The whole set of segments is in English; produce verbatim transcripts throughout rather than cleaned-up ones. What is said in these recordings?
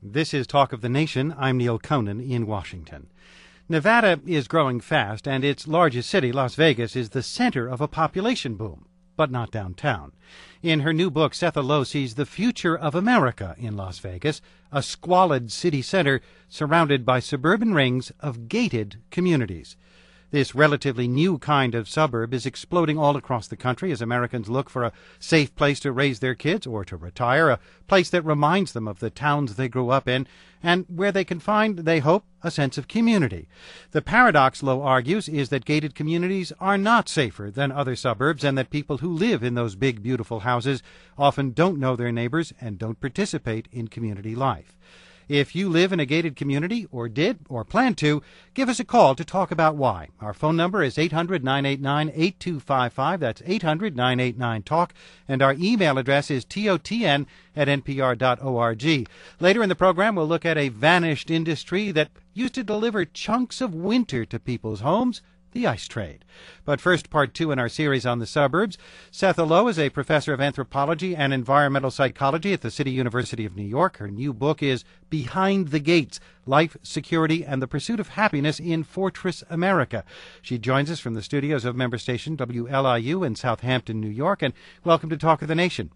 This is Talk of the Nation. I'm Neil Conan in Washington. Nevada is growing fast, and its largest city, Las Vegas, is the center of a population boom, but not downtown. In her new book, Setha Low sees the future of America in Las Vegas, a squalid city center surrounded by suburban rings of gated communities. This relatively new kind of suburb is exploding all across the country as Americans look for a safe place to raise their kids or to retire, a place that reminds them of the towns they grew up in, and where they can find, they hope, a sense of community. The paradox, Low argues, is that gated communities are not safer than other suburbs, and that people who live in those big, beautiful houses often don't know their neighbors and don't participate in community life. If you live in a gated community, or did, or plan to, give us a call to talk about why. Our phone number is eight hundred, nine eight nine, eight two five five. That's eight hundred, nine eight nine, talk. And our email address is totn at npr dot org. Later in the program, we'll look at a vanished industry that used to deliver chunks of winter to people's homes, the ice trade. But first, part two in our series on the suburbs. Setha Low is a professor of anthropology and environmental psychology at the City University of New York. Her new book is Behind the Gates: Life, Security, and the Pursuit of Happiness in Fortress America. She joins us from the studios of member station W L I U in Southampton, New York. And welcome to Talk of the Nation.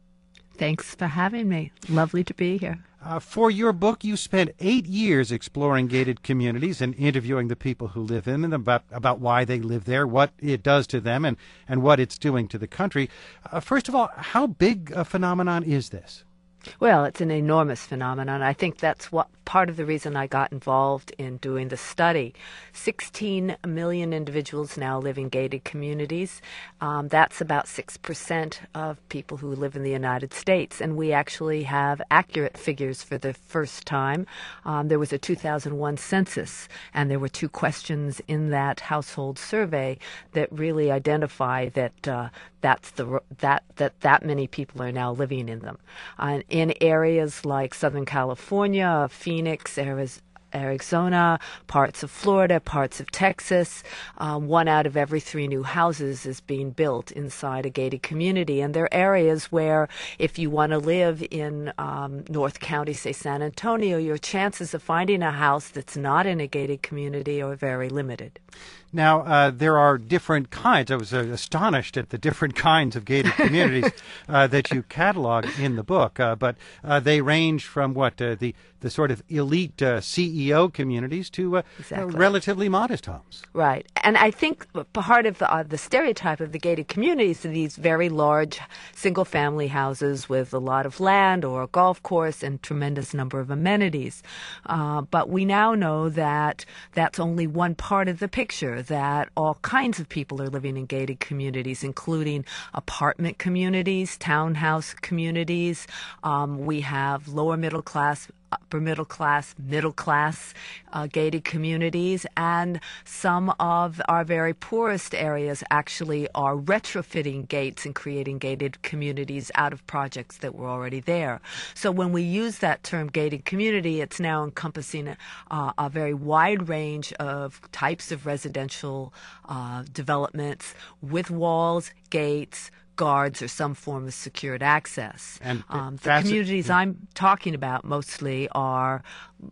Thanks for having me. Lovely to be here. Uh, for your book, you spent eight years exploring gated communities and interviewing the people who live in them about, about why they live there, what it does to them, and, and what it's doing to the country. Uh, first of all, how big a phenomenon is this? Well, it's an enormous phenomenon. I think that's what part of the reason I got involved in doing the study. sixteen million individuals now live in gated communities. Um, that's about six percent of people who live in the United States. And we actually have accurate figures for the first time. Um, there was a two thousand one census, and there were two questions in that household survey that really identify that uh, that's the that that that many people are now living in them. Uh, in areas like Southern California, Phoenix, Arizona, parts of Florida, parts of Texas, um, one out of every three new houses is being built inside a gated community. And there are areas where if you want to live in um, North County, say San Antonio, your chances of finding a house that's not in a gated community are very limited. Now, uh, there are different kinds. I was uh, astonished at the different kinds of gated communities uh, that you catalog in the book. Uh, but uh, they range from what, uh, the, the sort of elite uh, C E O communities to uh, exactly. uh, relatively modest homes. Right. And I think part of the, uh, the stereotype of the gated communities are these very large single-family houses with a lot of land or a golf course and tremendous number of amenities. Uh, but we now know that that's only one part of the picture, that all kinds of people are living in gated communities, including apartment communities, townhouse communities. Um, we have lower middle class, upper middle class, middle class uh, gated communities, and some of our very poorest areas actually are retrofitting gates and creating gated communities out of projects that were already there. So when we use that term gated community, it's now encompassing uh, a very wide range of types of residential uh, developments with walls, gates, guards, or some form of secured access. And um, the communities yeah. I'm talking about mostly are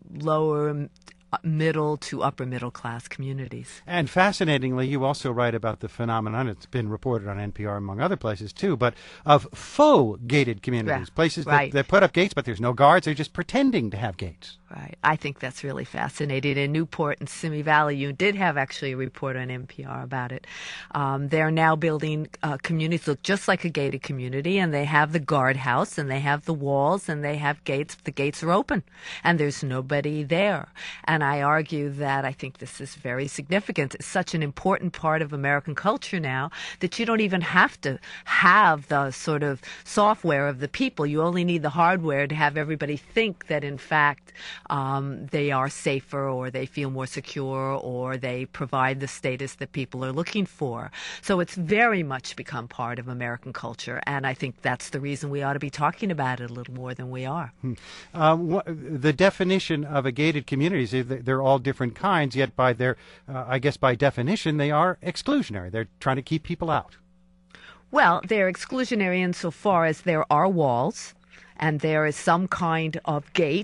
lower, middle to upper middle class communities. And fascinatingly, you also write about the phenomenon, it's been reported on N P R among other places too, but of faux gated communities, yeah, places right. that, that put up gates, but there's no guards, they're just pretending to have gates. Right. I think that's really fascinating. In Newport and Simi Valley, you did have actually a report on N P R about it. Um, they're now building uh, communities that look just like a gated community, and they have the guardhouse, and they have the walls, and they have gates. The gates are open, and there's nobody there. And I argue that I think this is very significant. It's such an important part of American culture now that you don't even have to have the sort of software of the people. You only need the hardware to have everybody think that, in fact, Um, they are safer, or they feel more secure, or they provide the status that people are looking for. So it's very much become part of American culture, and I think that's the reason we ought to be talking about it a little more than we are. Hmm. Uh, wh- the definition of a gated community is they're all different kinds, yet by their, uh, I guess by definition, they are exclusionary. They're trying to keep people out. Well, they're exclusionary insofar as there are walls, and there is some kind of gate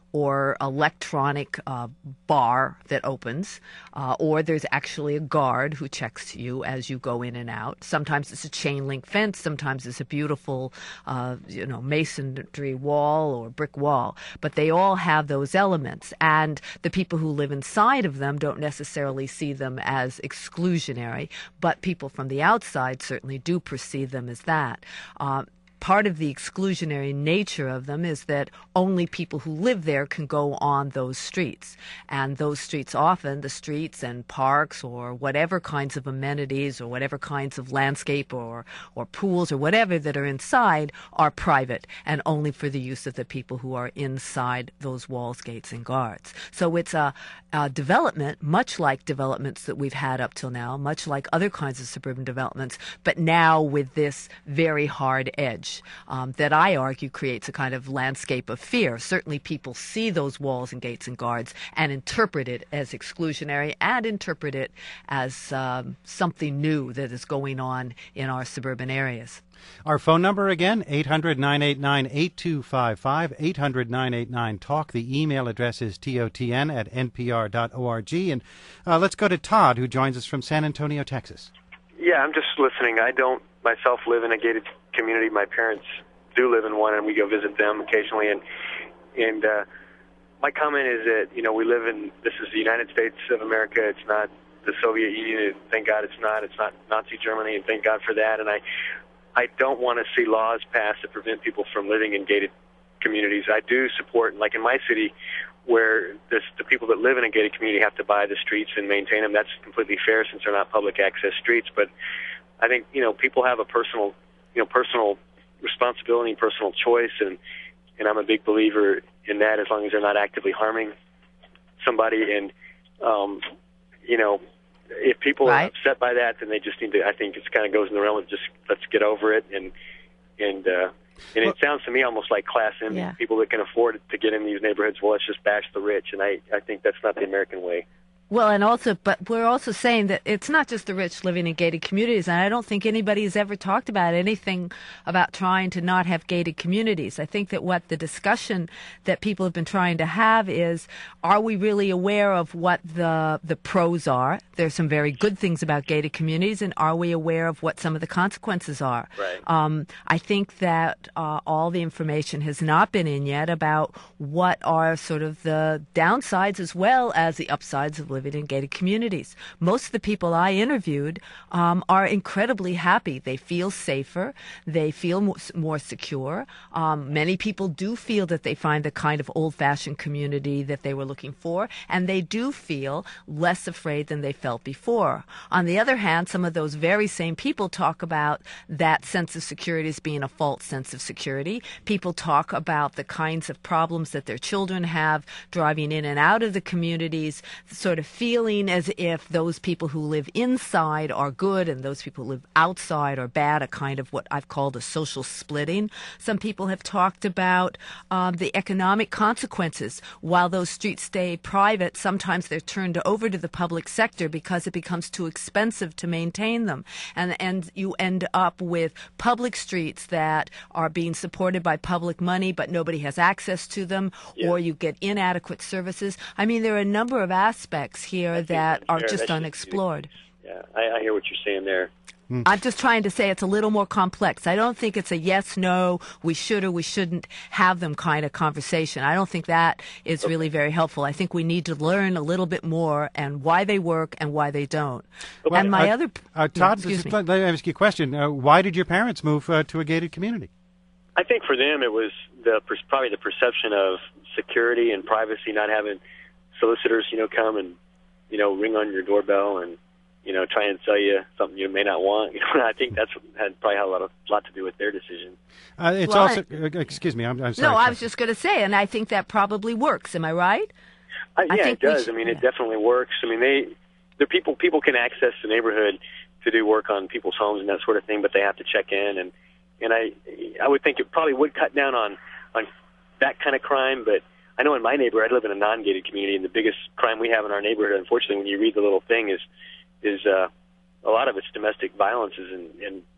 or electronic uh, bar that opens, uh, or there's actually a guard who checks you as you go in and out. Sometimes it's a chain link fence, sometimes it's a beautiful, uh, you know, masonry wall or brick wall. But they all have those elements, and the people who live inside of them don't necessarily see them as exclusionary, but people from the outside certainly do perceive them as that. Um, Part of the exclusionary nature of them is that only people who live there can go on those streets. And those streets, often the streets and parks or whatever kinds of amenities or whatever kinds of landscape or, or pools or whatever that are inside, are private and only for the use of the people who are inside those walls, gates, and guards. So it's a, a development, much like developments that we've had up till now, much like other kinds of suburban developments, but now with this very hard edge. Um, that I argue creates a kind of landscape of fear. Certainly people see those walls and gates and guards and interpret it as exclusionary and interpret it as um, something new that is going on in our suburban areas. Our phone number again, eight hundred, nine eight nine, eight two five five, eight hundred, nine eight nine, talk. The email address is totn at npr dot org. And uh, let's go to Todd, who joins us from San Antonio, Texas. Yeah, I'm just listening. I don't myself live in a gated community. My parents do live in one, and we go visit them occasionally. And and uh, my comment is that, you know, we live in, this is the United States of America. It's not the Soviet Union. Thank God it's not. It's not Nazi Germany, and thank God for that. And I, I don't want to see laws passed that prevent people from living in gated communities. I do support, like in my city, where this, the people that live in a gated community have to buy the streets and maintain them. That's completely fair since they're not public access streets. But I think, you know, people have a personal, you know, personal responsibility and personal choice, and and I'm a big believer in that, as long as they're not actively harming somebody. And um, you know, if people right. are upset by that, then they just need to. I think it kind of goes in the realm of just let's get over it. And and uh, and well, it sounds to me almost like class envy. Yeah. People that can afford to get in these neighborhoods, well, let's just bash the rich. And I I think that's not the American way. Well, and also, but we're also saying that it's not just the rich living in gated communities, and I don't think anybody has ever talked about anything about trying to not have gated communities. I think that what the discussion that people have been trying to have is, are we really aware of what the the pros are? There's some very good things about gated communities, and are we aware of what some of the consequences are? Right. Um, I think that uh, all the information has not been in yet about what are sort of the downsides as well as the upsides of living in gated communities. Most of the people I interviewed um, are incredibly happy. They feel safer. They feel more, more secure. Um, many people do feel that they find the kind of old-fashioned community that they were looking for, and they do feel less afraid than they felt before. On the other hand, some of those very same people talk about that sense of security as being a false sense of security. People talk about the kinds of problems that their children have driving in and out of the communities, sort of feeling as if those people who live inside are good and those people who live outside are bad, a kind of what I've called a social splitting. Some people have talked about um, the economic consequences. While those streets stay private, sometimes they're turned over to the public sector because it becomes too expensive to maintain them. And, and you end up with public streets that are being supported by public money, but nobody has access to them, yeah. or you get inadequate services. I mean, there are a number of aspects here that are just that unexplored. Yeah, I, I hear what you're saying there. Hmm. I'm just trying to say it's a little more complex. I don't think it's a yes, no, we should or we shouldn't have them kind of conversation. I don't think that is okay. really very helpful. I think we need to learn a little bit more and why they work and why they don't. Okay. And my uh, other... Uh, Todd, excuse me. let me ask you a question. Uh, why did your parents move uh, to a gated community? I think for them it was the probably the perception of security and privacy, not having solicitors, you know, come and, you know, ring on your doorbell and, you know, try and sell you something you may not want. You know, I think that's had probably had a lot of lot to do with their decision. Uh, it's well, also, uh, excuse me, I'm, I'm sorry. No, I was just going to say, and I think that probably works. Am I right? Uh, yeah, I think it does. should, I mean, yeah. it definitely works. I mean, they, the people people can access the neighborhood to do work on people's homes and that sort of thing, but they have to check in, and and I I would think it probably would cut down on on that kind of crime, but. I know in my neighborhood, I live in a non-gated community, and the biggest crime we have in our neighborhood, unfortunately, when you read the little thing, is is uh, a lot of it's domestic violences, and, and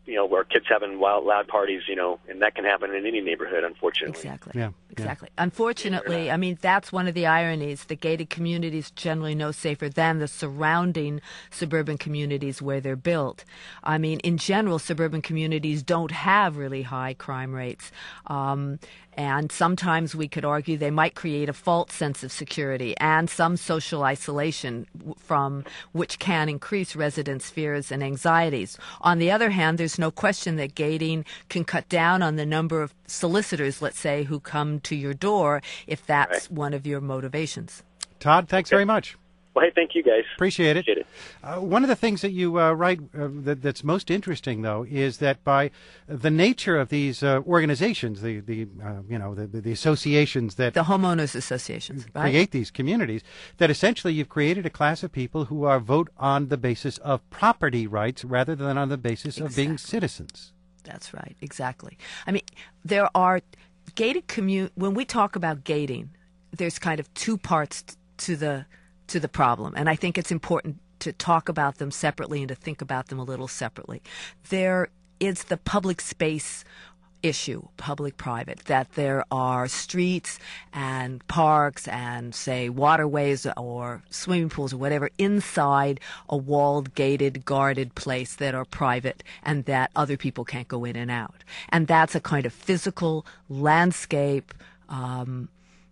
you know, where kids having wild, loud parties, you know, and that can happen in any neighborhood, unfortunately. Exactly. Yeah. Exactly. Yeah. Unfortunately, I mean, that's one of the ironies. The gated communities generally no safer than the surrounding suburban communities where they're built. I mean, in general, suburban communities don't have really high crime rates. Um, and sometimes we could argue they might create a false sense of security and some social isolation from which can increase residents' fears and anxieties. On the other hand, there's no question that gating can cut down on the number of solicitors, let's say, who come to your door if that's right. one of your motivations. Todd, thanks okay. very much. Well, hey, thank you, guys. Appreciate it. Appreciate it. Uh, one of the things that you uh, write uh, that, that's most interesting, though, is that by the nature of these uh, organizations, the the uh, you know the, the associations that the homeowners associations create right? these communities, that essentially you've created a class of people who are vote on the basis of property rights rather than on the basis exactly. of being citizens. That's right. Exactly. I mean, there are gated commu- when we talk about gating, there's kind of two parts t- to the to the problem, and I think it's important to talk about them separately and to think about them a little separately. There is the public space issue, public-private, that there are streets and parks and, say, waterways or swimming pools or whatever inside a walled, gated, guarded place that are private and that other people can't go in and out. And that's a kind of physical landscape, um,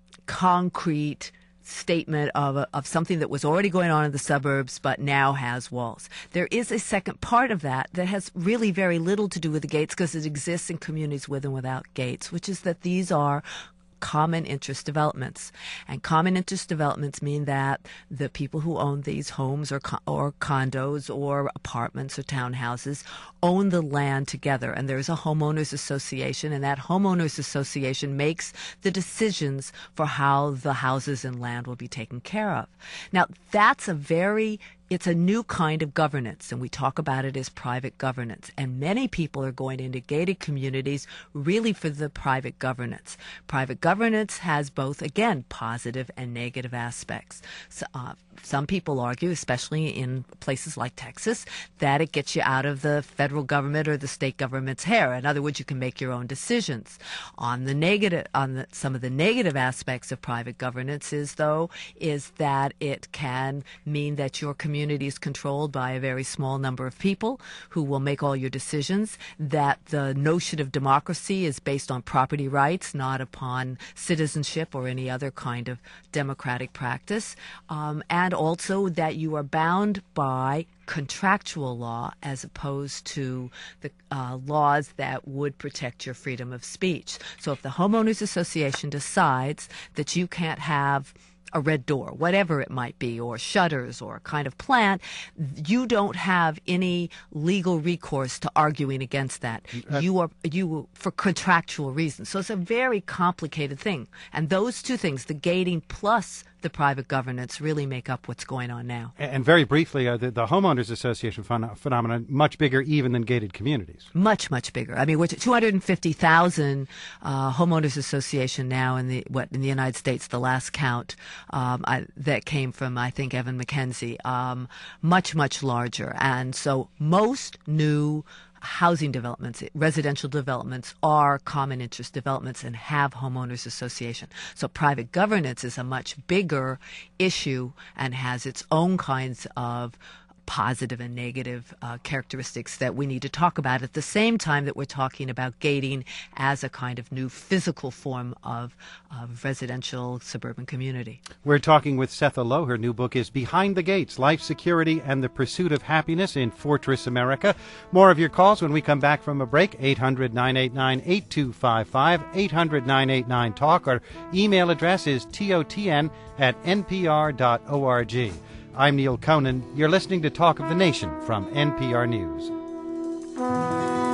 concrete statement of a, of something that was already going on in the suburbs but now has walls. There is a second part of that that has really very little to do with the gates because it exists in communities with and without gates, which is that these are common interest developments. And common interest developments mean that the people who own these homes or co- or condos or apartments or townhouses own the land together. And there's a homeowners association, and that homeowners association makes the decisions for how the houses and land will be taken care of. Now, that's a very It's a new kind of governance, and we talk about it as private governance. And many people are going into gated communities really for the private governance. Private governance has both, again, positive and negative aspects. So, uh, some people argue, especially in places like Texas, that it gets you out of the federal government or the state government's hair. In other words, you can make your own decisions. On the negative, on the, some of the negative aspects of private governance is, though, is that it can mean that your community Community is controlled by a very small number of people who will make all your decisions, that the notion of democracy is based on property rights, not upon citizenship or any other kind of democratic practice, um, and also that you are bound by contractual law as opposed to the uh, laws that would protect your freedom of speech. So if the homeowners association decides that you can't have a red door, whatever it might be, or shutters or a kind of plant, you don't have any legal recourse to arguing against that. Uh, you are you for contractual reasons. So it's a very complicated thing. And those two things, the gating plus the private governance, really make up what's going on now. And very briefly, uh, the, the homeowners association phen- phenomenon, much bigger even than gated communities. Much, much bigger. I mean, we're two hundred fifty thousand uh, homeowners association now in the what in the United States, the last count um, I, that came from, I think, Evan McKenzie. Um, much, much larger. And so most new housing developments, residential developments, are common interest developments and have homeowners association. So private governance is a much bigger issue and has its own kinds of positive and negative uh, characteristics that we need to talk about at the same time that we're talking about gating as a kind of new physical form of, of residential suburban community. We're talking with Setha Low. Her new book is Behind the Gates, Life, Security, and the Pursuit of Happiness in Fortress America. More of your calls when we come back from a break. eight hundred, nine eight nine, eight two five five, eight hundred, nine eight nine, talk. Our email address is totn at n p r dot org. I'm Neil Conan. You're listening to Talk of the Nation from N P R News.